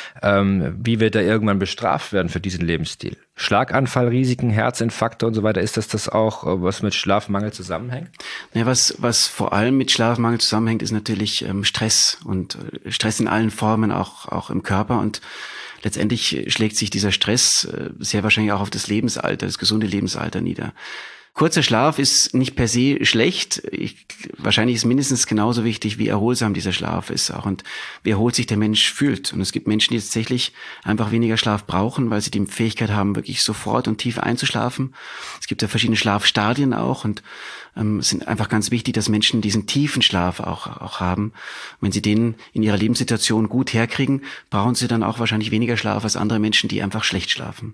Wie wird er irgendwann bestraft werden für diesen Lebensstil? Schlaganfallrisiken, Herzinfarkte und so weiter, ist das auch, was mit Schlafmangel zusammenhängt? Ja, was vor allem mit Schlafmangel zusammenhängt, ist natürlich Stress und Stress in allen Formen, auch im Körper, und letztendlich schlägt sich dieser Stress sehr wahrscheinlich auch auf das Lebensalter, das gesunde Lebensalter nieder. Kurzer Schlaf ist nicht per se schlecht. Wahrscheinlich ist mindestens genauso wichtig, wie erholsam dieser Schlaf ist auch und wie erholt sich der Mensch fühlt. Und es gibt Menschen, die tatsächlich einfach weniger Schlaf brauchen, weil sie die Fähigkeit haben, wirklich sofort und tief einzuschlafen. Es gibt ja verschiedene Schlafstadien auch, und es sind einfach ganz wichtig, dass Menschen diesen tiefen Schlaf auch haben. Und wenn sie den in ihrer Lebenssituation gut herkriegen, brauchen sie dann auch wahrscheinlich weniger Schlaf als andere Menschen, die einfach schlecht schlafen.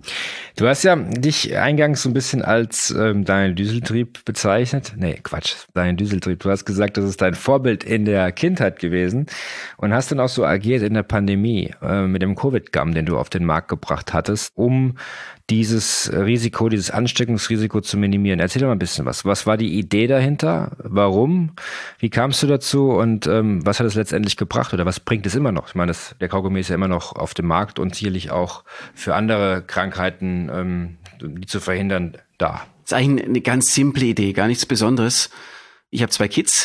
Du hast ja dich eingangs so ein bisschen als Daniel Düsseltrieb bezeichnet. Nee, Quatsch, Daniel Düsseltrieb. Du hast gesagt, das ist dein Vorbild in der Kindheit gewesen und hast dann auch so agiert in der Pandemie mit dem Covid-Gum, den du auf den Markt gebracht hattest, um dieses Risiko, dieses Ansteckungsrisiko zu minimieren. Erzähl doch mal ein bisschen was. Was war die Idee dahinter? Warum? Wie kamst du dazu? Und was hat es letztendlich gebracht? Oder was bringt es immer noch? Ich meine, der Kaugummi ist ja immer noch auf dem Markt und sicherlich auch für andere Krankheiten, die zu verhindern, da. Das ist eigentlich eine ganz simple Idee, gar nichts Besonderes. Ich habe 2 Kids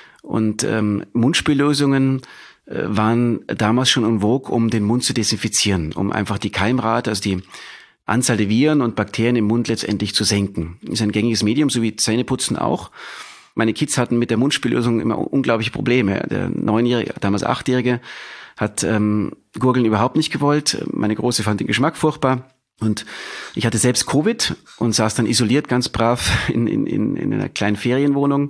und Mundspüllösungen waren damals schon en vogue, um den Mund zu desinfizieren, um einfach die Keimrate, also die Anzahl der Viren und Bakterien im Mund letztendlich zu senken. Ist ein gängiges Medium, so wie Zähneputzen auch. Meine Kids hatten mit der Mundspüllösung immer unglaubliche Probleme. Der 9-Jährige, damals 8-Jährige, hat Gurgeln überhaupt nicht gewollt. Meine Große fand den Geschmack furchtbar. Und ich hatte selbst Covid und saß dann isoliert, ganz brav in einer kleinen Ferienwohnung.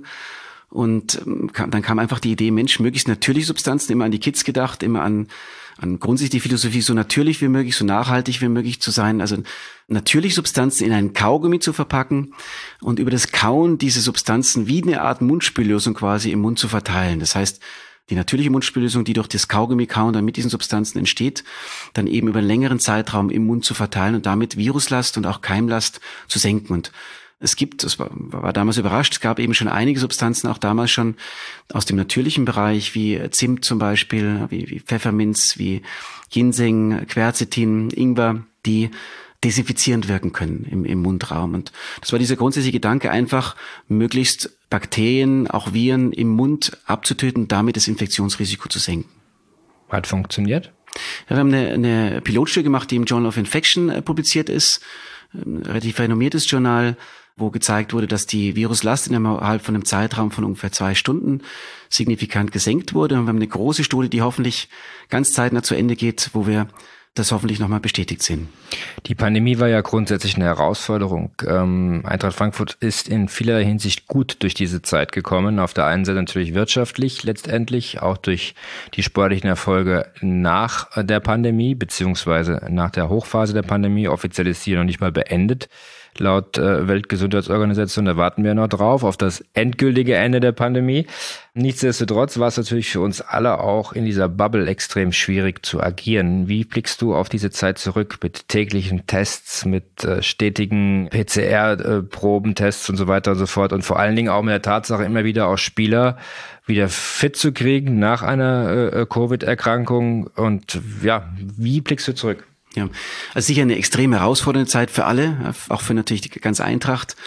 Und dann kam einfach die Idee, Mensch, möglichst natürliche Substanzen, immer an die Kids gedacht, immer an grundsätzlich die Philosophie, so natürlich wie möglich, so nachhaltig wie möglich zu sein. Also natürliche Substanzen in einen Kaugummi zu verpacken und über das Kauen diese Substanzen wie eine Art Mundspüllösung quasi im Mund zu verteilen. Das heißt, die natürliche Mundspüllösung, die durch das Kaugummi-Kauen dann mit diesen Substanzen entsteht, dann eben über einen längeren Zeitraum im Mund zu verteilen und damit Viruslast und auch Keimlast zu senken. Und es gibt, das war damals überrascht, es gab eben schon einige Substanzen, auch damals schon aus dem natürlichen Bereich, wie Zimt zum Beispiel, wie Pfefferminz, wie Ginseng, Quercetin, Ingwer, die desinfizierend wirken können im Mundraum. Und das war dieser grundsätzliche Gedanke, einfach möglichst Bakterien, auch Viren im Mund abzutöten, damit das Infektionsrisiko zu senken. Hat funktioniert? Ja, wir haben eine Pilotstudie gemacht, die im Journal of Infection publiziert ist, ein relativ renommiertes Journal, wo gezeigt wurde, dass die Viruslast innerhalb von einem Zeitraum von ungefähr 2 Stunden signifikant gesenkt wurde. Und wir haben eine große Studie, die hoffentlich ganz zeitnah zu Ende geht, wo wir das hoffentlich nochmal bestätigt sehen. Die Pandemie war ja grundsätzlich eine Herausforderung. Eintracht Frankfurt ist in vieler Hinsicht gut durch diese Zeit gekommen. Auf der einen Seite natürlich wirtschaftlich letztendlich, auch durch die sportlichen Erfolge nach der Pandemie, beziehungsweise nach der Hochphase der Pandemie. Offiziell ist sie noch nicht mal beendet. Laut Weltgesundheitsorganisation, da warten wir noch drauf, auf das endgültige Ende der Pandemie. Nichtsdestotrotz war es natürlich für uns alle auch in dieser Bubble extrem schwierig zu agieren. Wie blickst du auf diese Zeit zurück mit täglichen Tests, mit stetigen PCR-Probentests und so weiter und so fort und vor allen Dingen auch mit der Tatsache, immer wieder auch Spieler wieder fit zu kriegen nach einer Covid-Erkrankung? Und ja, wie blickst du zurück? Ja, also sicher eine extrem herausfordernde Zeit für alle, auch für natürlich die ganze Eintracht.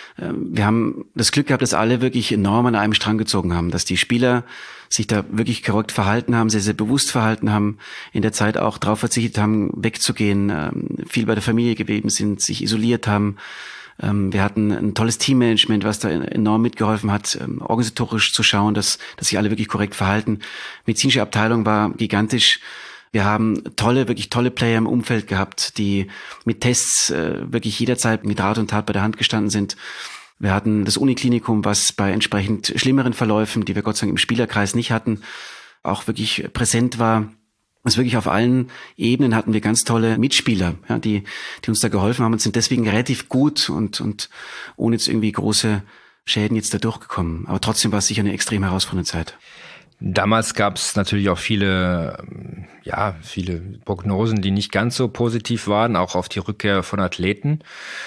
Wir haben das Glück gehabt, dass alle wirklich enorm an einem Strang gezogen haben, dass die Spieler sich da wirklich korrekt verhalten haben, sehr, sehr bewusst verhalten haben, in der Zeit auch darauf verzichtet haben, wegzugehen, viel bei der Familie geblieben sind, sich isoliert haben. Wir hatten ein tolles Teammanagement, was da enorm mitgeholfen hat, organisatorisch zu schauen, dass sich alle wirklich korrekt verhalten. Medizinische Abteilung war gigantisch. Wir haben wirklich tolle Player im Umfeld gehabt, die mit Tests wirklich jederzeit mit Rat und Tat bei der Hand gestanden sind. Wir hatten das Uniklinikum, was bei entsprechend schlimmeren Verläufen, die wir Gott sei Dank im Spielerkreis nicht hatten, auch wirklich präsent war. Also wirklich auf allen Ebenen hatten wir ganz tolle Mitspieler, ja, die uns da geholfen haben und sind deswegen relativ gut und ohne jetzt irgendwie große Schäden jetzt da durchgekommen. Aber trotzdem war es sicher eine extrem herausfordernde Zeit. Damals gab es natürlich auch viele Prognosen, die nicht ganz so positiv waren, auch auf die Rückkehr von Athleten.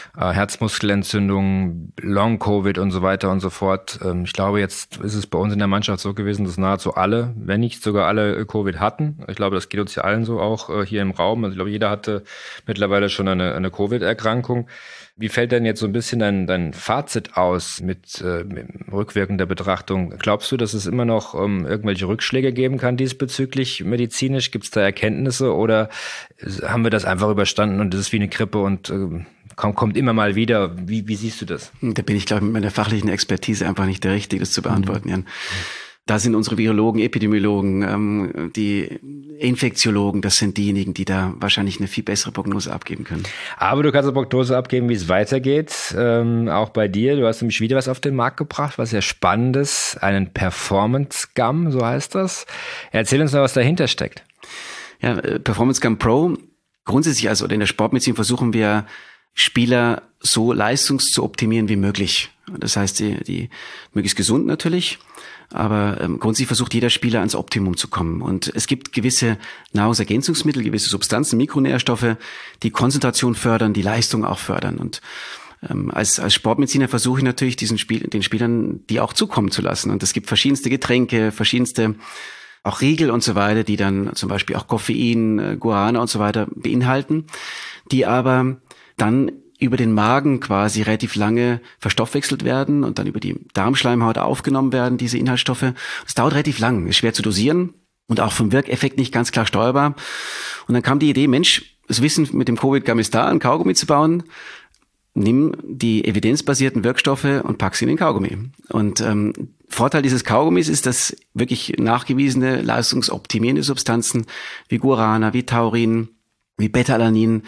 Herzmuskelentzündung, Long-Covid und so weiter und so fort. Ich glaube, jetzt ist es bei uns in der Mannschaft so gewesen, dass nahezu alle, wenn nicht sogar alle Covid hatten. Ich glaube, das geht uns ja allen so, auch hier im Raum. Also ich glaube, jeder hatte mittlerweile schon eine Covid-Erkrankung. Wie fällt denn jetzt so ein bisschen dein Fazit aus mit rückwirkender Betrachtung? Glaubst du, dass es immer noch irgendwelche Rückschläge geben kann diesbezüglich medizinisch? Gibt es da Erkenntnisse oder haben wir das einfach überstanden und es ist wie eine Grippe und kommt immer mal wieder? Wie siehst du das? Da bin ich, glaube ich, mit meiner fachlichen Expertise einfach nicht der Richtige, das zu beantworten, Jan. Da sind unsere Virologen, Epidemiologen, die Infektiologen, das sind diejenigen, die da wahrscheinlich eine viel bessere Prognose abgeben können. Aber du kannst eine Prognose abgeben, wie es weitergeht, auch bei dir. Du hast nämlich wieder was auf den Markt gebracht, was sehr Spannendes, einen Performance Gum, so heißt das. Erzähl uns noch, was dahinter steckt. Ja, Performance Gum Pro, grundsätzlich also in der Sportmedizin versuchen wir, Spieler so zu optimieren wie möglich. Das heißt, die möglichst gesund natürlich, aber grundsätzlich versucht jeder Spieler ans Optimum zu kommen. Und es gibt gewisse Nahrungsergänzungsmittel, gewisse Substanzen, Mikronährstoffe, die Konzentration fördern, die Leistung auch fördern. Und als Sportmediziner versuche ich natürlich den Spielern die auch zukommen zu lassen. Und es gibt verschiedenste Getränke, verschiedenste auch Riegel und so weiter, die dann zum Beispiel auch Koffein, Guarana und so weiter beinhalten, die aber dann über den Magen quasi relativ lange verstoffwechselt werden und dann über die Darmschleimhaut aufgenommen werden, diese Inhaltsstoffe. Das dauert relativ lang, ist schwer zu dosieren und auch vom Wirkeffekt nicht ganz klar steuerbar. Und dann kam die Idee, Mensch, das Wissen mit dem Covid-Gum ist da, ein Kaugummi zu bauen. Nimm die evidenzbasierten Wirkstoffe und pack sie in den Kaugummi. Und Vorteil dieses Kaugummis ist, dass wirklich nachgewiesene, leistungsoptimierende Substanzen wie Guarana, wie Taurin, wie Beta-Alanin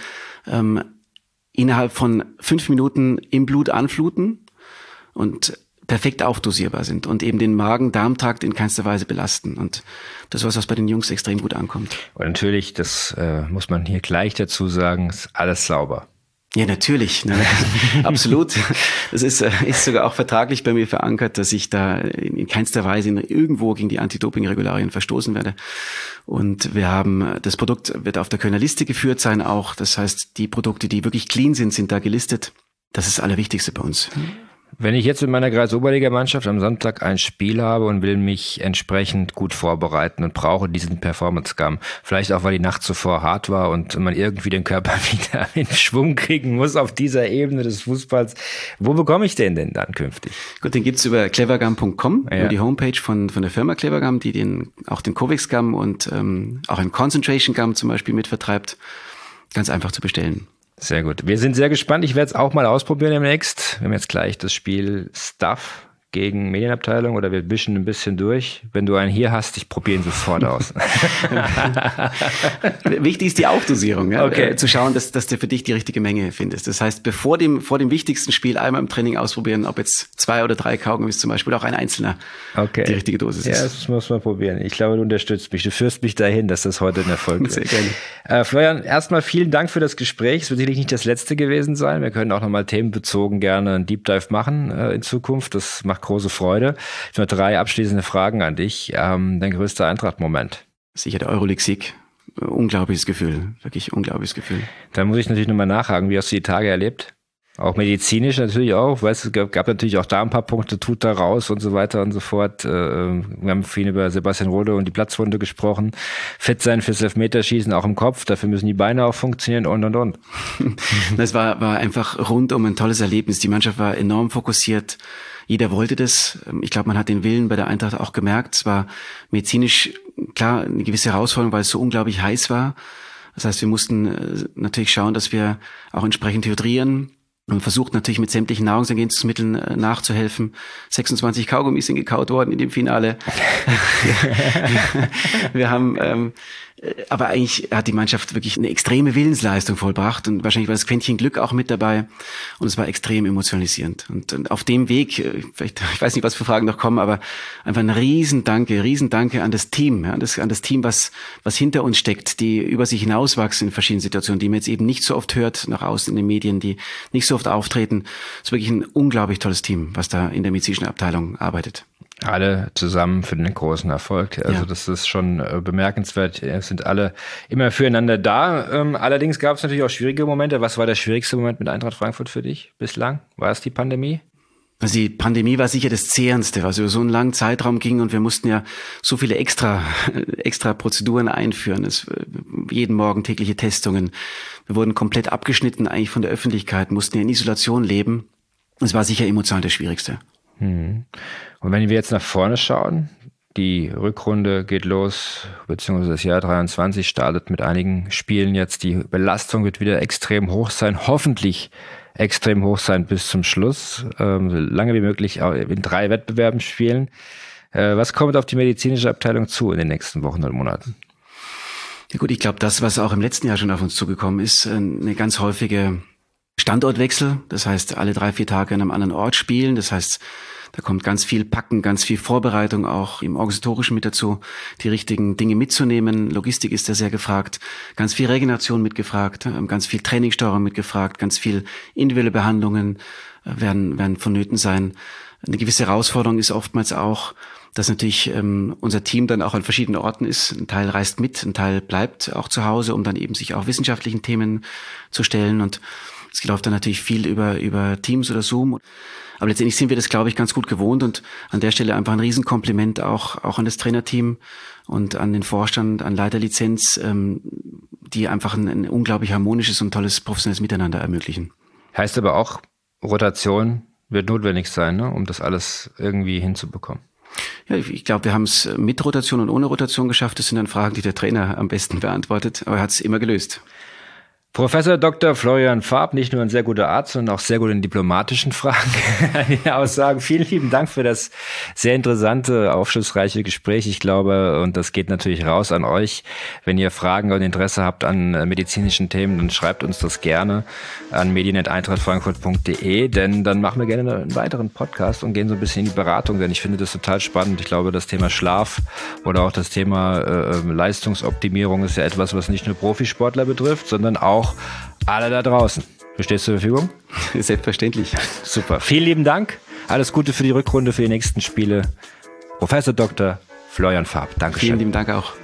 innerhalb von 5 Minuten im Blut anfluten und perfekt aufdosierbar sind und eben den Magen-Darm-Trakt in keinster Weise belasten. Und das ist was bei den Jungs extrem gut ankommt. Und natürlich, das muss man hier gleich dazu sagen, ist alles sauber. Ja, natürlich. Absolut. Das ist sogar auch vertraglich bei mir verankert, dass ich da in keinster Weise irgendwo gegen die Anti-Doping-Regularien verstoßen werde. Und das Produkt wird auf der Kölner Liste geführt sein auch. Das heißt, die Produkte, die wirklich clean sind da gelistet. Das ist das Allerwichtigste bei uns. Wenn ich jetzt in meiner Kreisoberliga-Mannschaft am Sonntag ein Spiel habe und will mich entsprechend gut vorbereiten und brauche diesen Performance-Gum, vielleicht auch, weil die Nacht zuvor hart war und man irgendwie den Körper wieder in Schwung kriegen muss auf dieser Ebene des Fußballs, wo bekomme ich den denn dann künftig? Gut, den gibt's über clevergum.com, über die Homepage von der Firma Clevergum, die auch den Covex-Gum und auch einen Concentration-Gum zum Beispiel mitvertreibt. Ganz einfach zu bestellen. Sehr gut. Wir sind sehr gespannt. Ich werde es auch mal ausprobieren demnächst. Wir haben jetzt gleich das Spiel Stuff gegen Medienabteilung oder wir wischen ein bisschen durch. Wenn du einen hier hast, ich probiere ihn sofort aus. Wichtig ist die Aufdosierung, ja? Okay. Zu schauen, dass du für dich die richtige Menge findest. Das heißt, vor dem wichtigsten Spiel einmal im Training ausprobieren, ob jetzt 2 oder 3 Kaugummis zum Beispiel, auch ein einzelner die richtige Dosis ist. Ja, das muss man probieren. Ich glaube, du unterstützt mich. Du führst mich dahin, dass das heute ein Erfolg wird. Sehr gerne. Florian, erstmal vielen Dank für das Gespräch. Es wird sicherlich nicht das letzte gewesen sein. Wir können auch nochmal themenbezogen gerne einen Deep Dive machen in Zukunft. Das macht große Freude. Ich habe 3 abschließende Fragen an dich. Dein größter Eintracht-Moment? Sicher der Euroleague-Sieg. Unglaubliches Gefühl. Wirklich unglaubliches Gefühl. Dann muss ich natürlich nochmal nachhaken. Wie hast du die Tage erlebt? Auch medizinisch natürlich auch. Weißt, es gab natürlich auch da ein paar Punkte, tut da raus und so weiter und so fort. Wir haben viel über Sebastian Rode und die Platzwunde gesprochen. Fit sein fürs Elfmeterschießen auch im Kopf. Dafür müssen die Beine auch funktionieren und. Das war einfach rundum ein tolles Erlebnis. Die Mannschaft war enorm fokussiert. Jeder wollte das. Ich glaube, man hat den Willen bei der Eintracht auch gemerkt. Es war medizinisch, klar, eine gewisse Herausforderung, weil es so unglaublich heiß war. Das heißt, wir mussten natürlich schauen, dass wir auch entsprechend hydrieren. Und versucht natürlich mit sämtlichen Nahrungsergänzungsmitteln nachzuhelfen. 26 Kaugummis sind gekaut worden in dem Finale. Wir haben, aber eigentlich hat die Mannschaft wirklich eine extreme Willensleistung vollbracht und wahrscheinlich war das Quäntchen Glück auch mit dabei und es war extrem emotionalisierend. Und auf dem Weg, vielleicht, ich weiß nicht, was für Fragen noch kommen, aber einfach ein Riesendanke an das Team, ja, an das Team, was hinter uns steckt, die über sich hinauswachsen in verschiedenen Situationen, die man jetzt eben nicht so oft hört nach außen in den Medien, die nicht so so oft auftreten. Es ist wirklich ein unglaublich tolles Team, was da in der medizinischen Abteilung arbeitet. Alle zusammen für den großen Erfolg. Also das ist schon bemerkenswert. Es sind alle immer füreinander da. Allerdings gab es natürlich auch schwierige Momente. Was war der schwierigste Moment mit Eintracht Frankfurt für dich bislang? War es die Pandemie? Also die Pandemie war sicher das Zehrendste, was über so einen langen Zeitraum ging und wir mussten ja so viele extra Prozeduren einführen. Jeden Morgen tägliche Testungen. Wir wurden komplett abgeschnitten eigentlich von der Öffentlichkeit, mussten ja in Isolation leben. Es war sicher emotional das Schwierigste. Und wenn wir jetzt nach vorne schauen, die Rückrunde geht los, beziehungsweise das Jahr 23 startet mit einigen Spielen jetzt. Die Belastung wird wieder extrem hoch sein, hoffentlich extrem hoch sein bis zum Schluss, so lange wie möglich in 3 Wettbewerben spielen. Was kommt auf die medizinische Abteilung zu in den nächsten Wochen und Monaten? Ja gut, ich glaube, das, was auch im letzten Jahr schon auf uns zugekommen ist, eine ganz häufige Standortwechsel. Das heißt, alle 3-4 Tage an einem anderen Ort spielen. Das heißt, da kommt ganz viel Packen, ganz viel Vorbereitung auch im Organisatorischen mit dazu, die richtigen Dinge mitzunehmen. Logistik ist da sehr gefragt, ganz viel Regeneration mitgefragt, ganz viel Trainingssteuerung mitgefragt, ganz viel individuelle Behandlungen werden vonnöten sein. Eine gewisse Herausforderung ist oftmals auch, dass natürlich unser Team dann auch an verschiedenen Orten ist. Ein Teil reist mit, ein Teil bleibt auch zu Hause, um dann eben sich auch wissenschaftlichen Themen zu stellen. Und es läuft dann natürlich viel über Teams oder Zoom. Aber letztendlich sind wir das, glaube ich, ganz gut gewohnt und an der Stelle einfach ein Riesenkompliment auch an das Trainerteam und an den Vorstand, an Leiterlizenz, die einfach ein unglaublich harmonisches und tolles professionelles Miteinander ermöglichen. Heißt aber auch, Rotation wird notwendig sein, ne, um das alles irgendwie hinzubekommen. Ja, ich glaube, wir haben es mit Rotation und ohne Rotation geschafft. Das sind dann Fragen, die der Trainer am besten beantwortet, aber er hat es immer gelöst. Professor Dr. Florian Farb, nicht nur ein sehr guter Arzt, sondern auch sehr gut in diplomatischen Fragen. Aussagen. Vielen lieben Dank für das sehr interessante, aufschlussreiche Gespräch. Ich glaube, und das geht natürlich raus an euch, wenn ihr Fragen und Interesse habt an medizinischen Themen, dann schreibt uns das gerne an medien@eintrachtfrankfurt.de, denn dann machen wir gerne einen weiteren Podcast und gehen so ein bisschen in die Beratung, denn ich finde das total spannend. Ich glaube, das Thema Schlaf oder auch das Thema Leistungsoptimierung ist ja etwas, was nicht nur Profisportler betrifft, sondern auch alle da draußen. Stehst du zur Verfügung? Selbstverständlich. Super. Vielen lieben Dank. Alles Gute für die Rückrunde, für die nächsten Spiele. Professor Dr. Florian Farb. Dankeschön. Vielen lieben Dank auch.